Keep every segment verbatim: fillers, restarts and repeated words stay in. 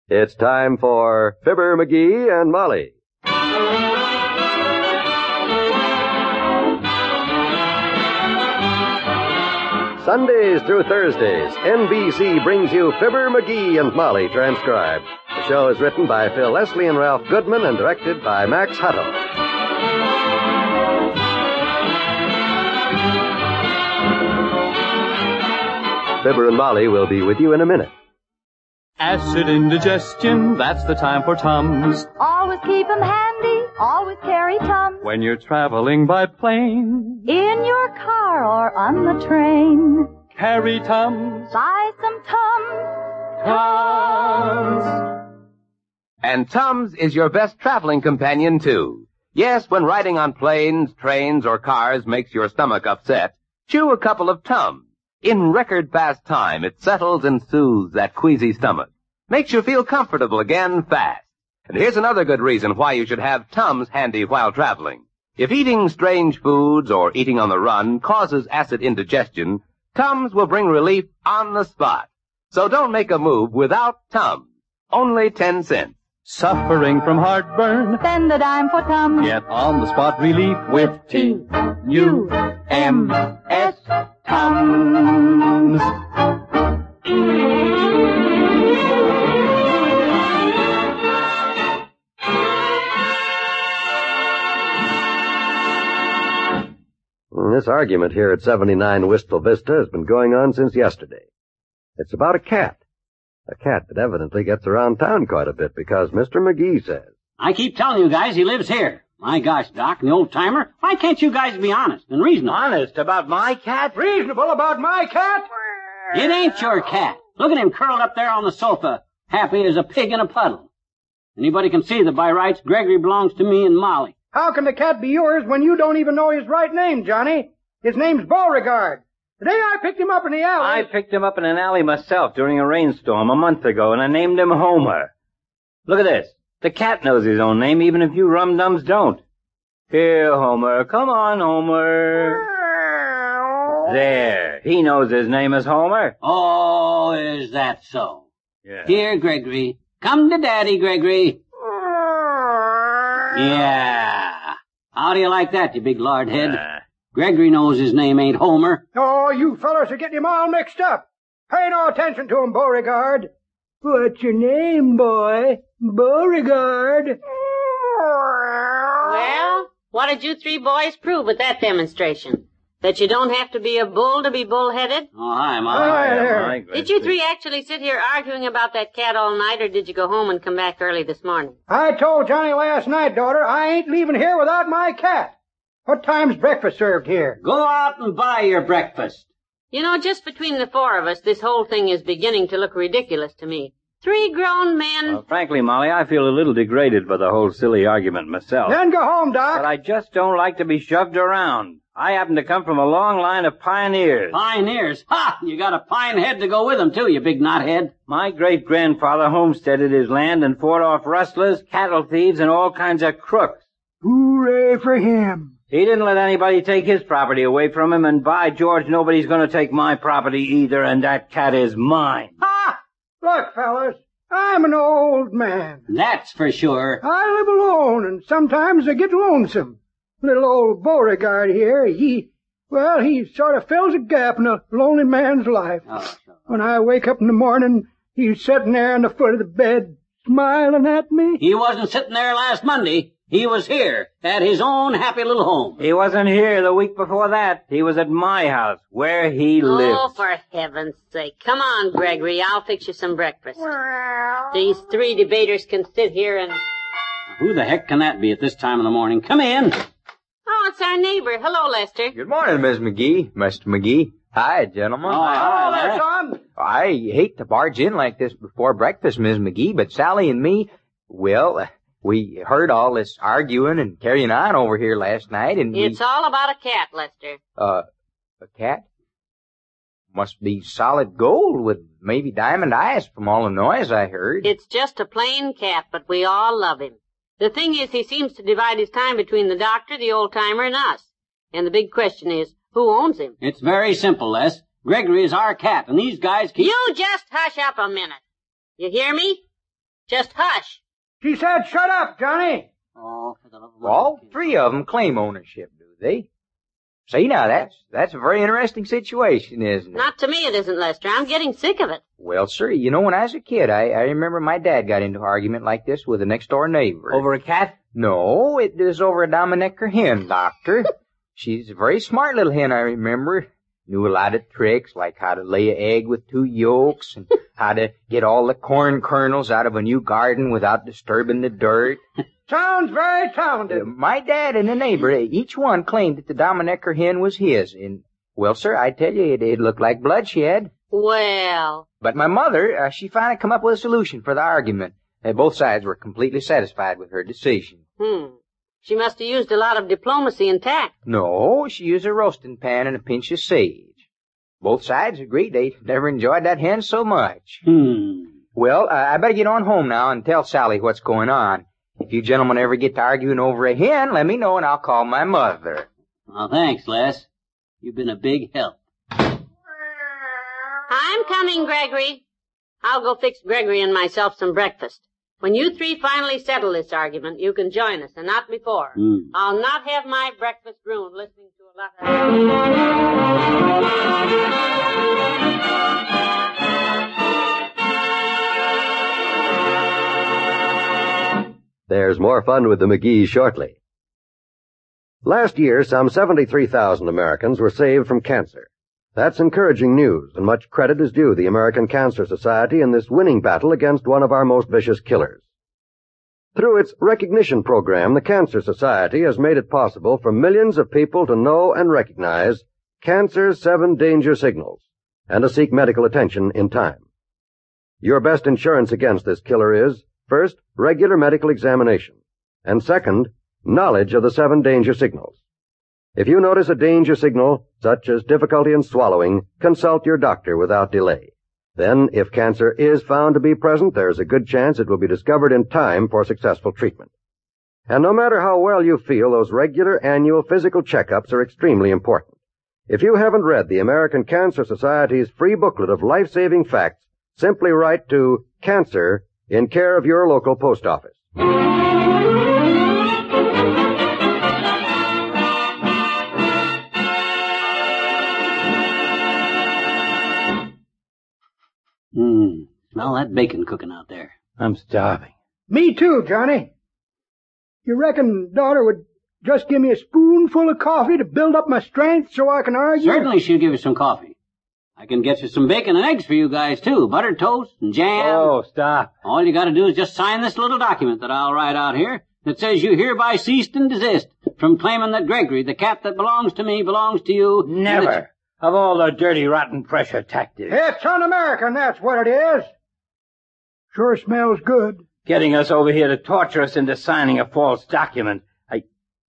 It's time for Fibber, McGee, and Molly. Sundays through Thursdays, N B C brings you Fibber, McGee, and Molly transcribed. The show is written by Phil Leslie and Ralph Goodman and directed by Max Hutto. Fibber and Molly will be with you in a minute. Acid indigestion, that's the time for Tums. Always keep 'em handy, always carry Tums. When you're traveling by plane, in your car or on the train, carry Tums. Buy some Tums. Tums. And Tums is your best traveling companion, too. Yes, when riding on planes, trains, or cars makes your stomach upset, chew a couple of Tums. In record-fast time, it settles and soothes that queasy stomach. Makes you feel comfortable again fast. And here's another good reason why you should have Tums handy while traveling. If eating strange foods or eating on the run causes acid indigestion, Tums will bring relief on the spot. So don't make a move without Tums. Only ten cents. Suffering from heartburn, spend a dime for Tums. Get on-the-spot relief with T U M S. Tums. This argument here at seventy-nine Wistful Vista has been going on since yesterday. It's about a cat. A cat that evidently gets around town quite a bit because Mister McGee says. I keep telling you guys he lives here. My gosh, Doc, and the old-timer, why can't you guys be honest and reasonable? Honest about my cat? Reasonable about my cat? It ain't your cat. Look at him curled up there on the sofa, happy as a pig in a puddle. Anybody can see that by rights, Gregory belongs to me and Molly. How can the cat be yours when you don't even know his right name, Johnny? His name's Beauregard. The day I picked him up in the alley... I picked him up in an alley myself during a rainstorm a month ago, and I named him Homer. Look at this. The cat knows his own name, even if you rum-dums don't. Here, Homer. Come on, Homer. There. He knows his name is Homer. Oh, is that so? Yeah. Here, Gregory. Come to Daddy, Gregory. Yeah. How do you like that, you big lard head? Uh, Gregory knows his name ain't Homer. Oh, you fellas are getting him all mixed up. Pay no attention to him, Beauregard. What's your name, boy? Beauregard. Well, what did you three boys prove at that demonstration? That you don't have to be a bull to be bull-headed? Oh, hi, Molly. Hi there. my Did you three actually sit here arguing about that cat all night, or did you go home and come back early this morning? I told Johnny last night, daughter, I ain't leaving here without my cat. What time's breakfast served here? Go out and buy your breakfast. You know, just between the four of us, this whole thing is beginning to look ridiculous to me. Three grown men... Well, frankly, Molly, I feel a little degraded by the whole silly argument myself. Then go home, Doc. But I just don't like to be shoved around. I happen to come from a long line of pioneers. Pioneers? Ha! You got a pine head to go with them, too, you big knothead. My great-grandfather homesteaded his land and fought off rustlers, cattle thieves, and all kinds of crooks. Hooray for him. He didn't let anybody take his property away from him, and by George, nobody's going to take my property either, and that cat is mine. Ha! Look, fellas, I'm an old man. That's for sure. I live alone, and sometimes I get lonesome. Little old Beauregard here, he, well, he sort of fills a gap in a lonely man's life. Oh, sure. When I wake up in the morning, he's sitting there on the foot of the bed, smiling at me. He wasn't sitting there last Monday. He was here, at his own happy little home. He wasn't here the week before that. He was at my house, where he lives. Oh, for heaven's sake. Come on, Gregory. I'll fix you some breakfast. These three debaters can sit here and... Who the heck can that be at this time of the morning? Come in. Oh, it's our neighbor. Hello, Lester. Good morning, Miss McGee. Mister McGee. Hi, gentlemen. Oh, hi, there, there. son. I hate to barge in like this before breakfast, Miss McGee, but Sally and me, well, we heard all this arguing and carrying on over here last night, and we... It's all about a cat, Lester. Uh, a cat? Must be solid gold with maybe diamond eyes from all the noise I heard. It's just a plain cat, but we all love him. The thing is, he seems to divide his time between the doctor, the old-timer, and us. And the big question is, who owns him? It's very simple, Les. Gregory is our cat, and these guys keep... You just hush up a minute. You hear me? Just hush. She said shut up, Johnny. Oh, for the love of All three of them claim ownership, do they? See, now, that's that's a very interesting situation, isn't it? Not to me it isn't, Lester. I'm getting sick of it. Well, sir, you know, when I was a kid, I, I remember my dad got into an argument like this with a next-door neighbor. Over a cat? No, it was over a Dominecker hen, Doctor. She's a very smart little hen, I remember. Knew a lot of tricks, like how to lay an egg with two yolks, and how to get all the corn kernels out of a new garden without disturbing the dirt. Sounds very talented. Uh, my dad and the neighbor, each one claimed that the Dominecker hen was his, and, well, sir, I tell you, it, it looked like bloodshed. Well. But my mother, uh, she finally come up with a solution for the argument. Uh, both sides were completely satisfied with her decision. Hmm. She must have used a lot of diplomacy and tact. No, she used a roasting pan and a pinch of sage. Both sides agreed they never enjoyed that hen so much. Hmm. Well, uh, I better get on home now and tell Sally what's going on. If you gentlemen ever get to arguing over a hen, let me know and I'll call my mother. Well, thanks, Les. You've been a big help. I'm coming, Gregory. I'll go fix Gregory and myself some breakfast. When you three finally settle this argument, you can join us, and not before. Mm. I'll not have my breakfast ruined listening to a lot of... There's more fun with the McGees shortly. Last year, some seventy-three thousand Americans were saved from cancer. That's encouraging news, and much credit is due the American Cancer Society in this winning battle against one of our most vicious killers. Through its recognition program, the Cancer Society has made it possible for millions of people to know and recognize cancer's seven danger signals and to seek medical attention in time. Your best insurance against this killer is, first, regular medical examination, and second, knowledge of the seven danger signals. If you notice a danger signal, such as difficulty in swallowing, consult your doctor without delay. Then, if cancer is found to be present, there is a good chance it will be discovered in time for successful treatment. And no matter how well you feel, those regular annual physical checkups are extremely important. If you haven't read the American Cancer Society's free booklet of life-saving facts, simply write to Cancer in care of your local post office. Hmm. Smell that bacon cooking out there. I'm starving. Me too, Johnny. You reckon daughter would just give me a spoonful of coffee to build up my strength so I can argue? Certainly she'll give you some coffee. I can get you some bacon and eggs for you guys, too. Buttered toast and jam. Oh, stop. All you gotta do is just sign this little document that I'll write out here that says you hereby cease and desist from claiming that Gregory, the cat that belongs to me, belongs to you. Never. Of all the dirty, rotten pressure tactics. It's un-American, that's what it is. Sure smells good. Getting us over here to torture us into signing a false document. I...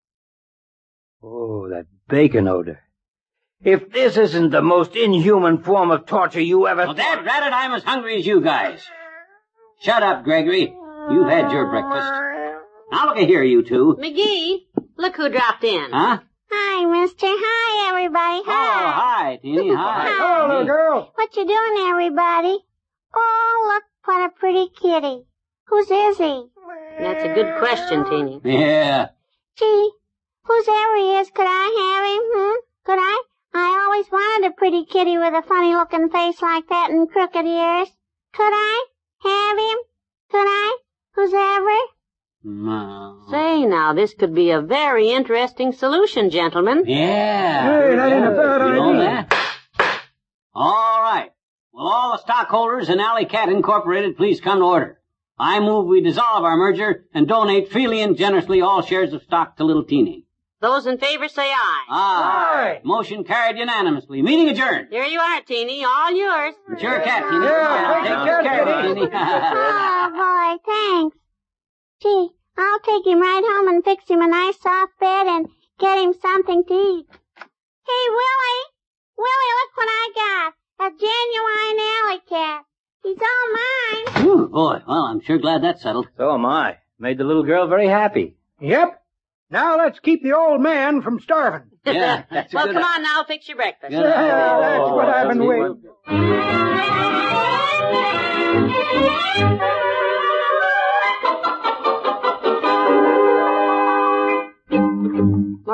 Oh, that bacon odor. If this isn't the most inhuman form of torture you ever... Well, Dad, rat it, I'm as hungry as you guys. Shut up, Gregory. You've had your breakfast. Now look at here, you two. McGee, look who dropped in. Huh? Hi, mister. Hi, everybody. Oh, hi, Teeny. Hi. Hello, little girl. What you doing, everybody? Oh, look, what a pretty kitty. Whose is he? That's a good question, Teeny. Yeah. Gee, whosever he is, could I have him, hmm? Could I? I always wanted a pretty kitty with a funny-looking face like that and crooked ears. Could I have him? Could I? Whosever? No. Say now, this could be a very interesting solution, gentlemen. Yeah. Hey, that ain't a bad You know idea. that? All right. Will all the stockholders in Alley Cat Incorporated please come to order? I move we dissolve our merger and donate freely and generously all shares of stock to Little Teeny. Those in favor say aye. Aye. Motion carried unanimously. Meeting adjourned. Here you are, Teeny, all yours. Sure, Cat Teeny. Yeah, take Take care, care, Teeny. Teeny. Oh, boy, thanks. Gee, I'll take him right home and fix him a nice soft bed and get him something to eat. Hey, Willie! Willie, look what I got. A genuine alley cat. He's all mine. Whew, boy, well, I'm sure glad that's settled. So am I. Made the little girl very happy. Yep. Now let's keep the old man from starving. Yeah, that's a Well, good come on now, fix your breakfast. Good Yeah, that's what I've been waiting.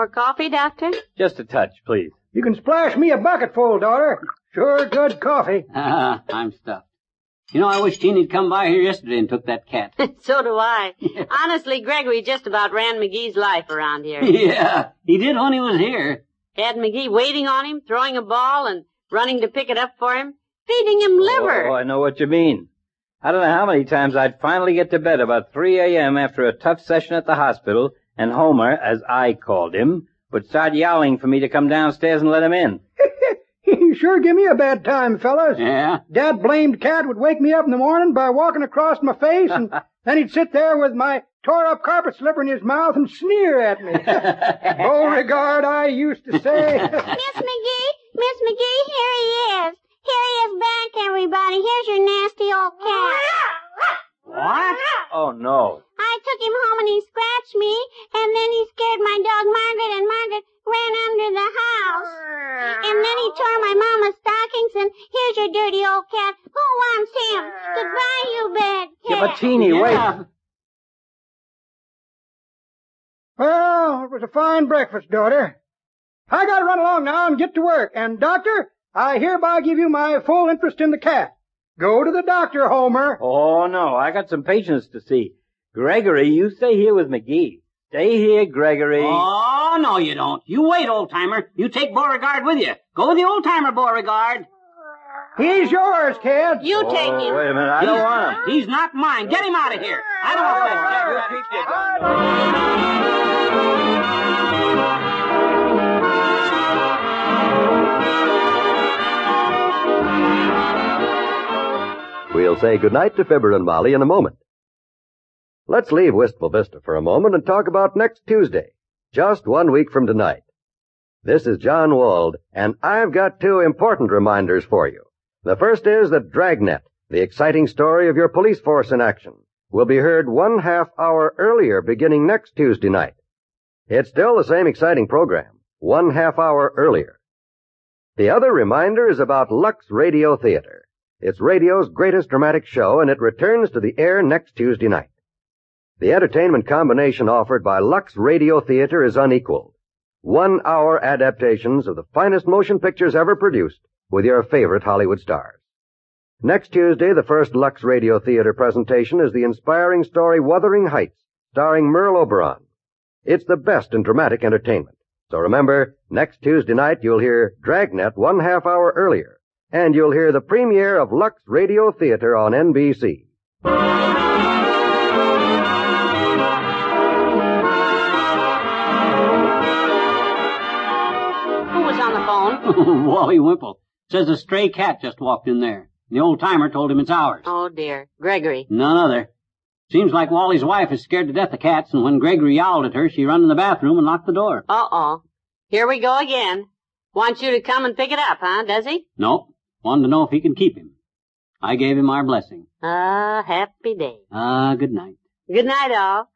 More coffee, Doctor? Just a touch, please. You can splash me a bucket full, daughter. Sure good coffee. Ah, I'm stuffed. You know, I wish Teeny'd come by here yesterday and took that cat. So do I. Honestly, Gregory just about ran McGee's life around here. Yeah, he did when he was here. Had McGee waiting on him, throwing a ball, and running to pick it up for him, feeding him liver. Oh, I know what you mean. I don't know how many times I'd finally get to bed about three a.m. after a tough session at the hospital, and Homer, as I called him, would start yowling for me to come downstairs and let him in. You sure give me a bad time, fellas. Yeah? That blamed cat would wake me up in the morning by walking across my face, and then he'd sit there with my tore-up carpet slipper in his mouth and sneer at me. Beauregard, I used to say. Miss McGee, Miss McGee, here he is. Here he is back, everybody. Here's your nasty old cat. What? Oh, no. I took him home and he scratched me, and then he scared my dog Margaret, and Margaret ran under the house. And then he tore my mama's stockings, and here's your dirty old cat. Who wants him? Goodbye, you bad cat. Yeah, but Teeny, Yeah. wait. Well, it was a fine breakfast, daughter. I gotta run along now and get to work. And, Doctor, I hereby give you my full interest in the cat. Go to the doctor, Homer. Oh, no, I got some patients to see. Gregory, you stay here with McGee. Stay here, Gregory. Oh, no, you don't. You wait, old-timer. You take Beauregard with you. Go with the old-timer, Beauregard. He's yours, kid. You Oh, take him. wait a minute, I don't want him. He's not mine. Get him out of here. I don't want this. You keep your gun. We'll say goodnight to Fibber and Molly in a moment. Let's leave Wistful Vista for a moment and talk about next Tuesday, just one week from tonight. This is John Wald, and I've got two important reminders for you. The first is that Dragnet, the exciting story of your police force in action, will be heard one half hour earlier beginning next Tuesday night. It's still the same exciting program, one half hour earlier. The other reminder is about Lux Radio Theater. It's radio's greatest dramatic show, and it returns to the air next Tuesday night. The entertainment combination offered by Lux Radio Theater is unequaled. One-hour adaptations of the finest motion pictures ever produced with your favorite Hollywood stars. Next Tuesday, the first Lux Radio Theater presentation is the inspiring story Wuthering Heights, starring Merle Oberon. It's the best in dramatic entertainment. So remember, next Tuesday night you'll hear Dragnet one half hour earlier, and you'll hear the premiere of Lux Radio Theater on N B C. Who was on the phone? Wally Wimple. Says a stray cat just walked in there. The old-timer told him it's ours. Oh, dear. Gregory. None other. Seems like Wally's wife is scared to death of cats, and when Gregory yowled at her, she run in the bathroom and locked the door. Uh-oh. Here we go again. Wants you to come and pick it up, huh, does he? Nope. Wanted to know if he can keep him. I gave him our blessing. Ah, happy day. Ah, good night. Good night, all.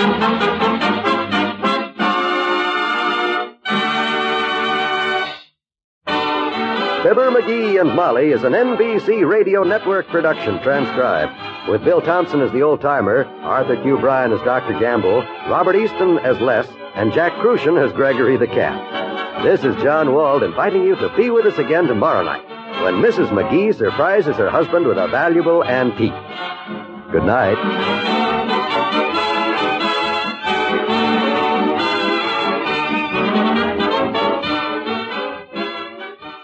Fibber, McGee, and Molly is an N B C Radio Network production transcribed, with Bill Thompson as the old-timer, Arthur Q. Bryan as Doctor Gamble, Robert Easton as Les, and Jack Crucian as Gregory the Cat. This is John Wald inviting you to be with us again tomorrow night, when Missus McGee surprises her husband with a valuable antique. Good night.